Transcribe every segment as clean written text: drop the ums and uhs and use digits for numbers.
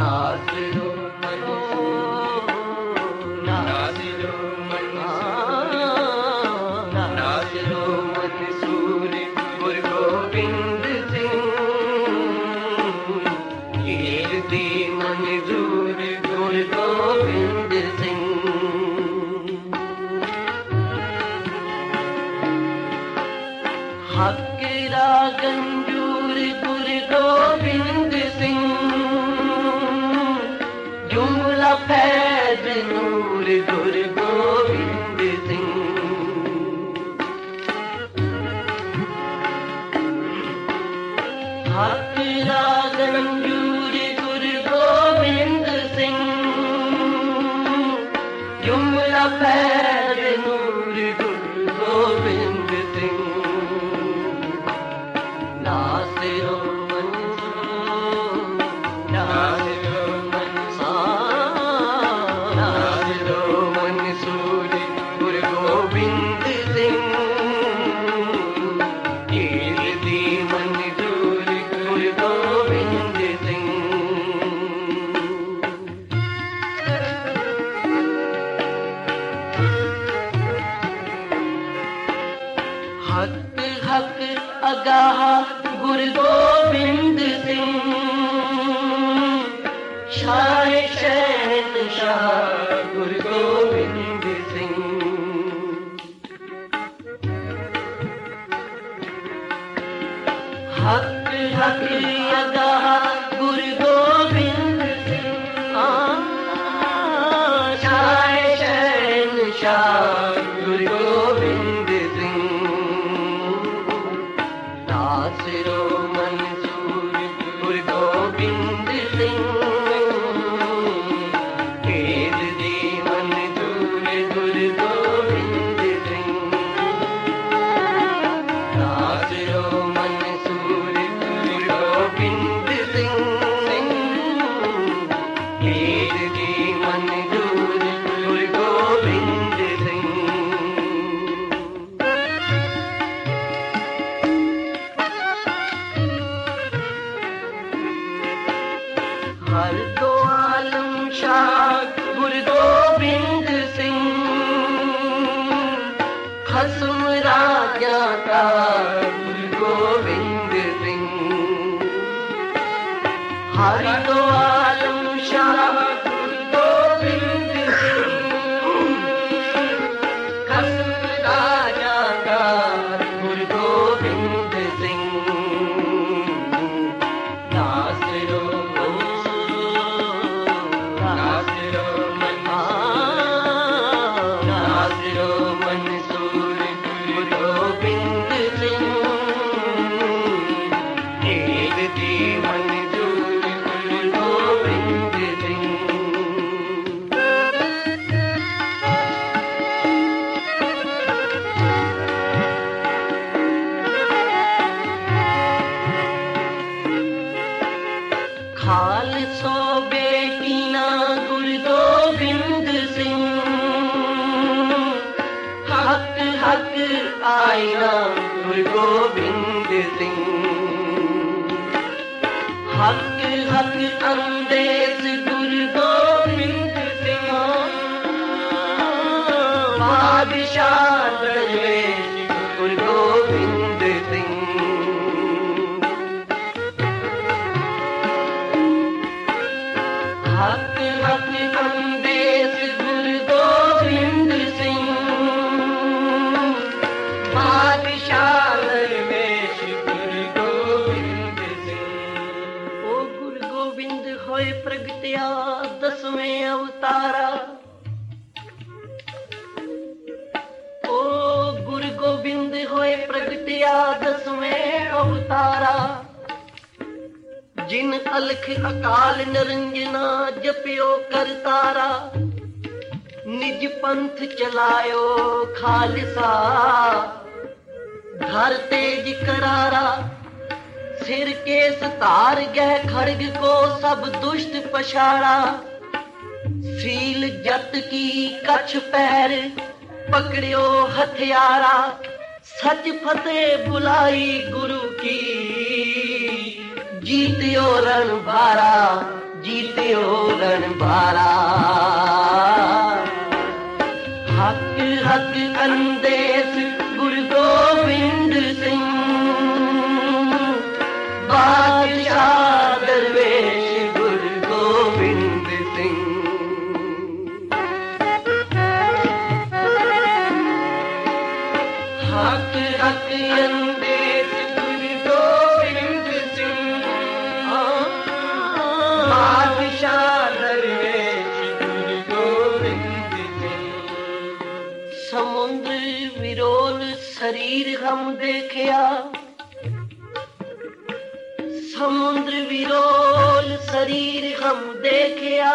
नासिरो मंसूर गुरु गोबिंद सिंह कीर्ति मंजूर गुरु गोबिंद सिंह हक रागंजूर गुरु गोबिंद सिंह जुमला फैज नूर गुरु गोबिंद सिंह हक रागंजूर गुरु गोबिंद सिंह जुमला फैज नूर गुरु गोबिंद सिंह नासिरो मंसूर गुरु गोबिंद सिंह कीर्ति मंजूर गुरु गोबिंद सिंह हक हक अगाह गुरु गोबिंद सिंह शाह शहंशाह गुरु गोबिंद सिंह हक हक अगाह गुरु गोबिंद सिंह शाह शहंशाह गुरु गोबिंद सिंह नासिरो मंसूर गुरु गोबिंद सिंह कीर्ति मंजूर गुरु गोबिंद सिंह नासिरो मंसूर गुरु गोबिंद सिंह कीर्ति मंजूर गुरु गोबिंद सिंह हर दो आलम शाह गुरु गोबिंद सिंह खसम राजा का गुरु गोबिंद सिंह हर दो आलम शाह गुरु गोबिंद सिंह खसम राजा का गुरु गोबिंद सिंह नासिरो मंसूर गुरु गोबिंद सिंह कीर्ति मंजूर गुरु गोबिंद सिंह खालसो बेटी ना गुरु गोबिंद सिंह हक हक आईना गुरु गोबिंद सिंह हक हक अंदेश गुरु गोबिंद सिंह बादशाह दरवेश गुरु गोबिंद सिंह हक हक अंदेश गुरु गोबिंद सिंह बादशाह दरवेश गुरु गोबिंद सिंह ओ गुरु गोबिंद होए प्रगटिया 10वें अवतारा ओ गुरु गोबिंद होए प्रगटिया 10वें अवतारा जिन अलख अकाल निरंजना जपियो करतारा निज पंथ चलायो खालसा घर तेज करारा सिर के सतार गह खड़ग को सब दुष्ट पछाड़ा सील जत की कछ पैर पकड़ियो हथियारा सच फतेह बुलाई गुरु की जीतियो रण भारा जीतियो शरीर हम देखिया, समुद्र विरोल शरीर हम देखिया,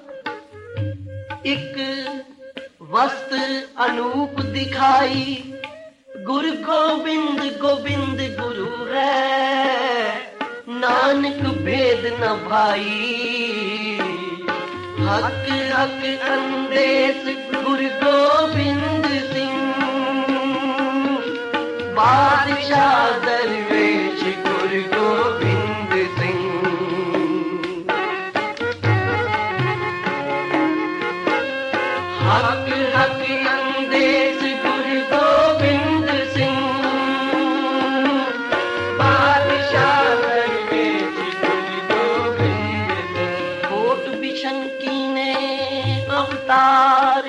एक वस्त्र अनूप दिखाई, गुरु गोविंद गोविंद गुरु है, नानक भेद न भाई। हक हक अंदेश गुरु गोविंद सिंह, बादशाह दरवेश गुरु गोविंद सिंह। हक हक अंदेश गुरु गोविंद सिंह, बादशाह दरवेश गुरु गोविंद सिंह। कोट बिशन कीने अवतार,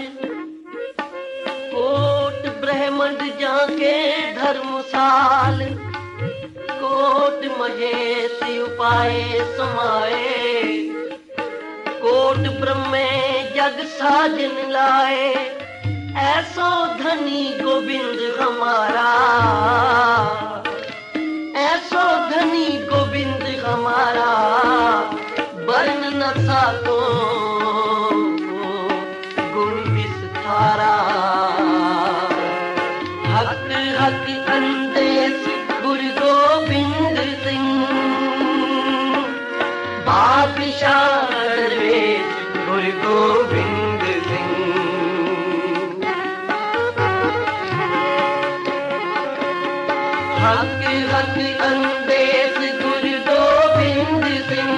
कोट ब्रह्मंड जाके धर्मसाल, कोट महेश उपाय समाए, कोट ब्रह्मे जग साजन लाए, ऐसो धनी गोविंद हमारा, ऐसो धनी गोविंद हमारा, वर्ण न साको गुण विस्तारा। हक हक अंदेश गुरु गोविंद सिंह, बादशाह दरवेश गुरु गोविंद सिंह। हक हक अंदेश गुरु गोविंद सिंह,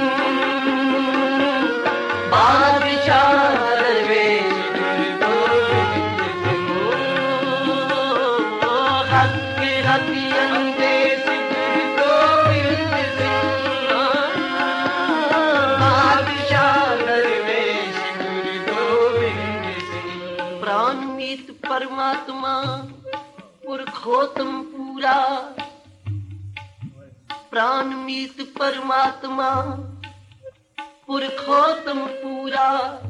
बादशाह दरवेश गुरु गोविंद सिंह। हक हक अंदेश गुरु गोविंद सिंह, बादशाह दरवेश गुरु गोविंद सिंह। प्राणमीत परमात्मा पुरखोत्तम पूरा, प्राणमीत परमात्मा पुरखोत्तम पूरा,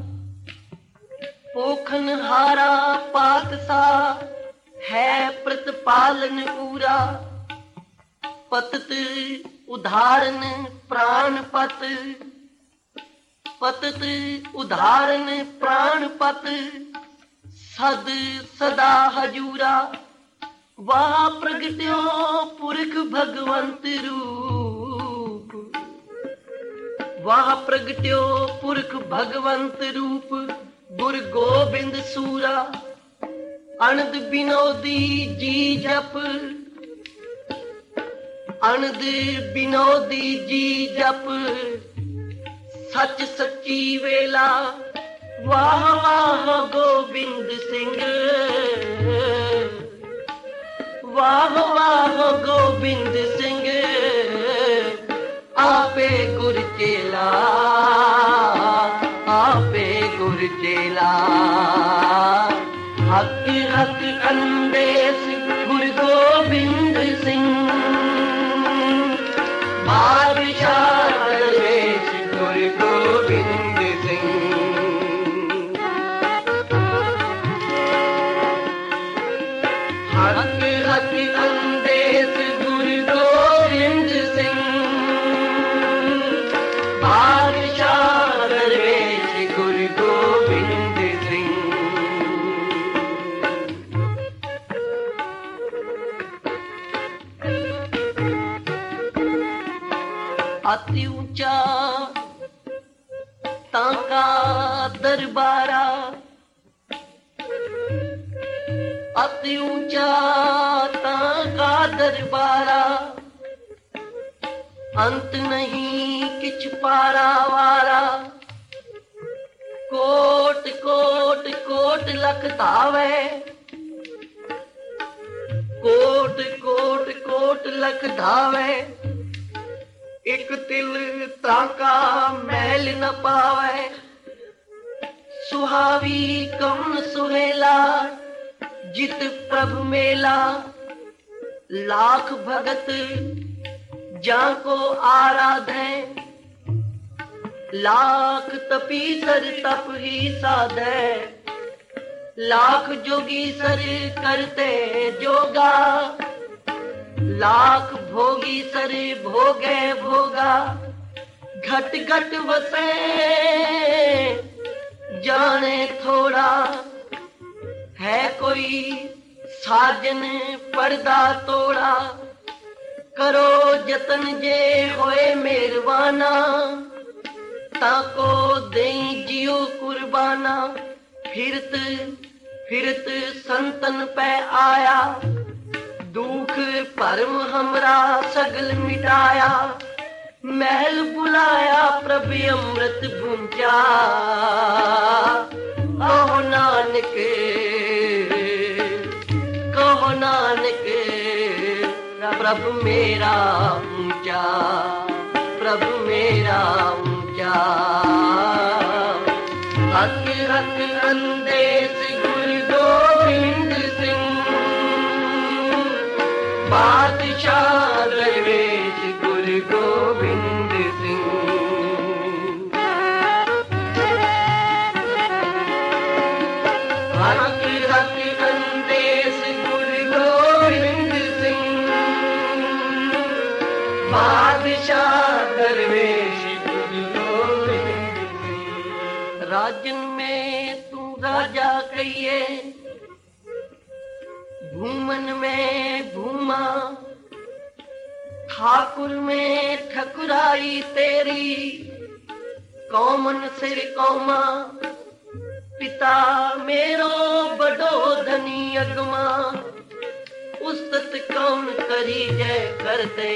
पोखन हारा पातसा है प्रतिपालन पूरा, पतत उदाहरण प्राणपत, पतत उदाहरण प्राणपत, सद सदा हजूरा, वाह प्रगट्यो पुरख भगवंत रूप, वाह प्रगट्यो पुरख भगवंत रूप, गुरु गोबिंद सूरा, अनद बिनोदी जी जप, अनद बिनोदी जी जप, सच सच्ची वेला, वाह वाह गोबिंद सिंह, वाह वाह गोबिंद सिंह, आपे गुर चेला, आपे गुर चेला। हक हक अंदेश गुरु गोविंद सिंह, बादशाह दरवेश गुरु गोविंद सिंह। हक हक अंदेश गुरु गोविंद सिंह, बादशाह दरवेश गुरु गोविंद सिंह। अति ऊंचा ताका दरबारा, अति ऊंचा ताका दरबारा, अंत नहीं किछ पारा वारा, कोट कोट कोट लख धावे, कोट कोट कोट लख धावे, एक तिल ताका मैल न पावे, सुहावी कौन सुहेला, जित प्रभु मेला, लाख भगत जाको आराधे, लाख तपीसर तप ही साधे, लाख जोगी सर करते जोगा, लाख भोगी सरे भोगे भोगा घट घट वसे जाने थोड़ा है कोई साजन पर्दा तोड़ा करो जतन जे होए मेहरबाना ताको देई जियो कुर्बाना फिरत फिरत संतन पे आया दुख परम हमरा सगल मिटाया महल बुलाया प्रभ अमृत भुंजा कहो नानक प्रभु मेरा ऊंचा प्रभु मेरा ऊंचा हक हक अंदेश गुरु गोविंद सिंह बादशाह दरवेश गुरु गोविंद सिंह हक हक अंदेश गुरु गोविंद सिंह बादशाह दरवेश गुरु गोविंद सिंह राजन में तू राजा कहिए भूमन में भूमा ठाकुर में ठकुराई तेरी कौमन सिर कौमा पिता मेरो बड़ो धनी अगमा उस्तत कौन करी जय कर दे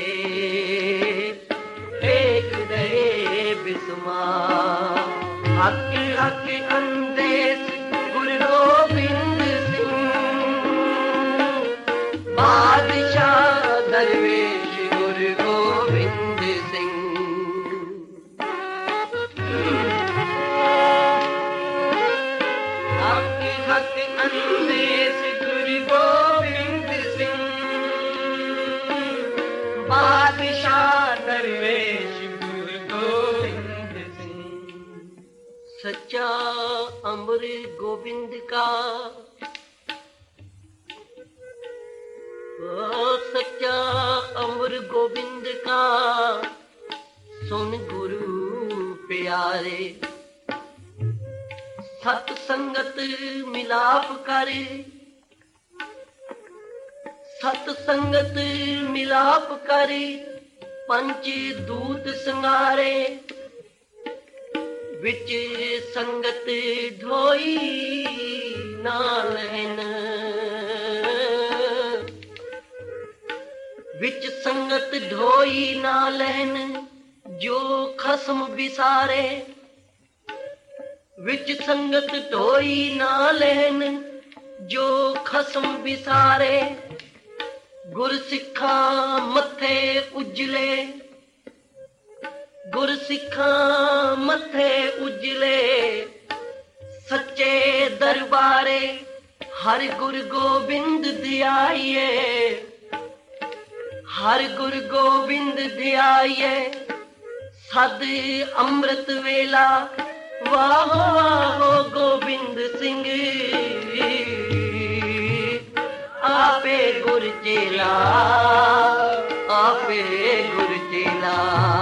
एक दे बिस्मा हक हक अंदेश गुरु गोविंद बादशाह दरवेश गुरु गोविंद सिंह हक हक अंदेश गुरु गोविंद सिंह बादशाह दरवेश गुरु गोविंद सिंह सच्चा अमर गोविंद का सच्चा अमर गोविंद का सुन गुरु प्यारे सत्संगत मिलाप करे सत्संगत मिलाप करे पंच दूत संगारे विच संगत ढोई ना लहन विच संगत ढोई ना लहन जो खसम बिसारे विच संगत ढोई ना लहन जो खसम बिसारे गुर सिखा मथे उजले गुर सिखा मथे उजले सच्चे दरबारे हर गुरु गोबिंद ध्याइए हर गुरु गोबिंद ध्याइए सद अमृत वेला वाह वाह गोबिंद सिंह आपे गुरु चेला आपे गुरु चेला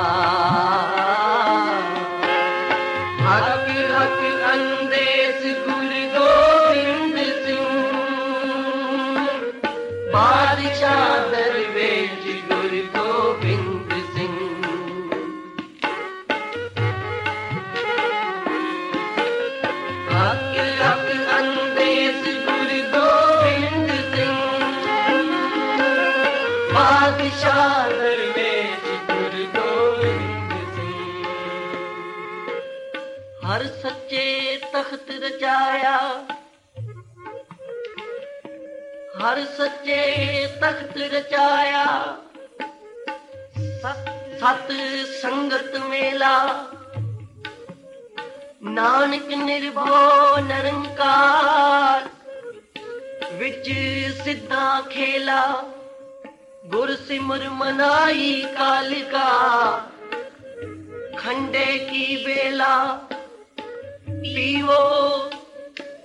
हक हक अंदेश गुरु गोविंद सिंह बादशाह दरवेश गुरु गोविंद सिंह हक हक अंदेश गुरु गोविंद सिंह बादशाह दरवेश गुरु गोविंद सिंह हर सच्चे तख्त रचाया हर सच्चे तख्त रचाया सत संगत मेला नानक निर्भो निरंकार विच सिद्धा खेला गुर सिमर मनाई कालिका खंडे की बेला पीवो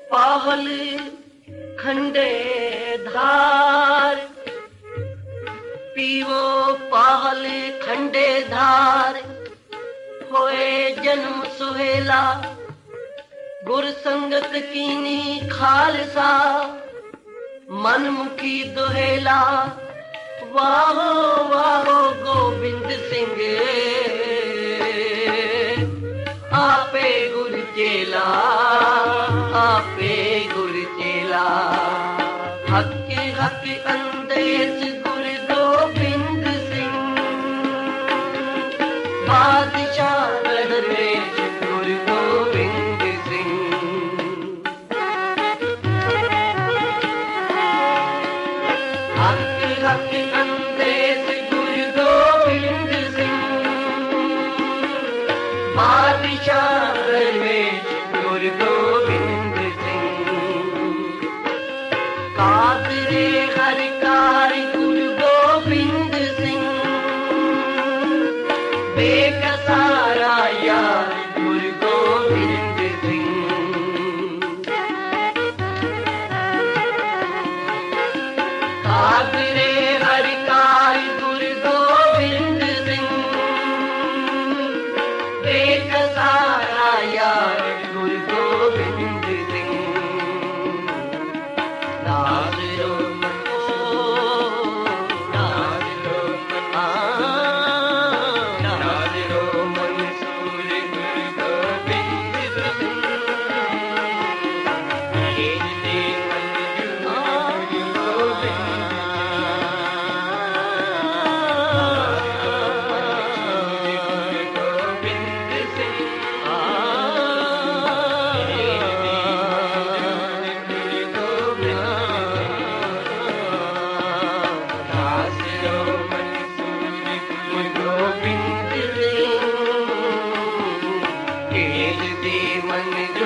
पाहल खंडे धार पीवो पाहल खंडे धार, होए जन्म सुहेला, गुर संगत कीनी खालसा, मन मुखी दोहेला, वाहो वाहो गोबिंद सिंह, आपे गुर चेला, आपे गुर चेला, हक हक अंदेश गुर गोबिंद सिंह, बादशाह दरवेश गुर गोबिंद सिंह, हक हक अंदेश गुर गोबिंद सिंह, बादशाह दरवेश गुर गोबिंद सिंह, कादरे हर कार गुर गोबिंद सिंह, बेकसारा यार गुर गोबिंद सिंह, कादरे हर कार गुर गोबिंद सिंह, बेकसारा यार गुर गोबिंद सिंह, नाज़रो मन